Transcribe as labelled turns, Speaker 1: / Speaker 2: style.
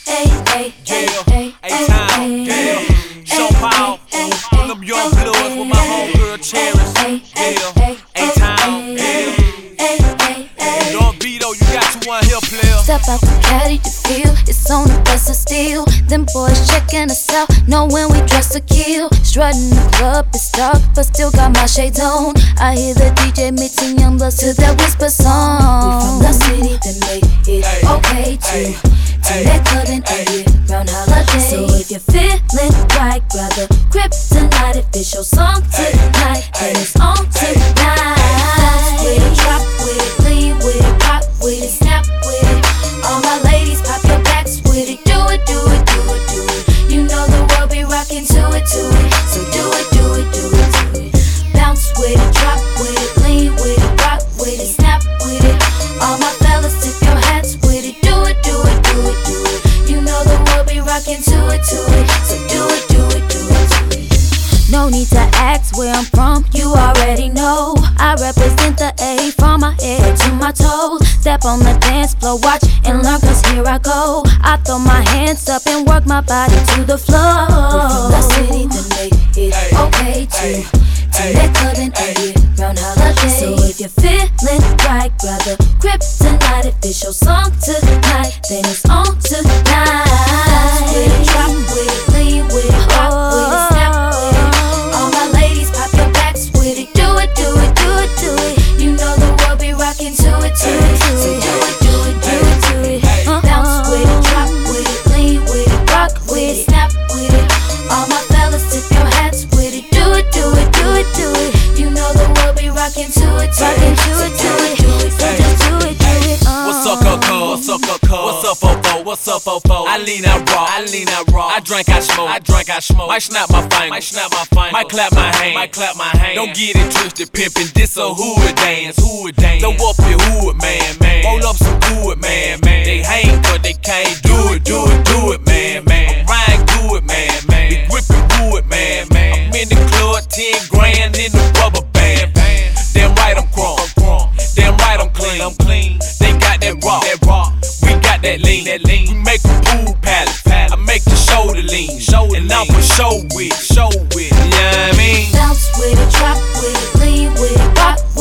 Speaker 1: A-Town, yeah. Show Paul, on them young blues with my homegirl Cherish, yeah. A-Town, yeah. Don't be though, you got you one here, player.
Speaker 2: Step out the caddy to feel it's on the best of steel. Them boys checking us out, knowing we dress to kill. Strutting the club, it's dark, but still got my shades on. I hear the DJ mixing young bloods to that whisper song. We from the city that make it okay to let club and a round holiday. So if you're feeling right, grab the grip tonight. If it's your song tonight, then it's on tonight. Bounce with it, drop with it, lean with it, pop with it, snap with it. All my ladies, pop your backs with it. Do it, do it, do it, do it. You know the world be rocking to it, to it. So do it, do it, do it, do it. Bounce with it, drop with it, lean with it, rock with it, snap with it. All my fellas, tip your hats with it. Do it, do it, do it, do it. You know the world be rocking to it, to it. So do it, do it, do it, do it. No need to ask where I'm from, you already know. I represent the A from my head to my toes. Step on the dance floor, watch and learn, cause here I go. I throw my hands up and work my body to the floor. We're from the city that make it okay to let club and a round holiday. So if you're feeling right, grab the grip tonight. If it's your song tonight, then it's on tonight. Bounce with it, drop with it, lean with it, rock with it, snap with it. All my ladies, pop your backs with it. Do it, do it, do it, do it. You know the world be rocking to it, to it. So do it, do it, do it, do it. Bounce with it, drop with it, lean with it, rock with it, snap with it. All my fellas, tip your hats with it. Do it, do it, do it, do it. You know the world be rocking to it, rocking to it, to it. So just do it, do it.
Speaker 1: What's up, Coco? What's up, Coco? What's up, Fofo? What's up, Fofo? I lean out raw, I lean out raw. I drink, I smoke, I drink, I smoke. Might snap my fingers, might snap my fingers. Might clap my hand, might clap my hand. Don't get it twisted, pimpin'. This a hood dance, hood dance. Throw up your hood, man, man. Roll up some good, man, man. They hang, but they can't do it, do it, do it, man, man. I'm riding good, man, man. Be gripping wood, man, man. I'm in the club, 10 grand in the rubber band. Damn right I'm crunk, damn right I'm clean. They got that rock, we got that lean. We make a pool palace, I make the shoulder lean, and I'm for show with, you know what I mean?
Speaker 2: Bounce with it, drop with it, lean with it, rock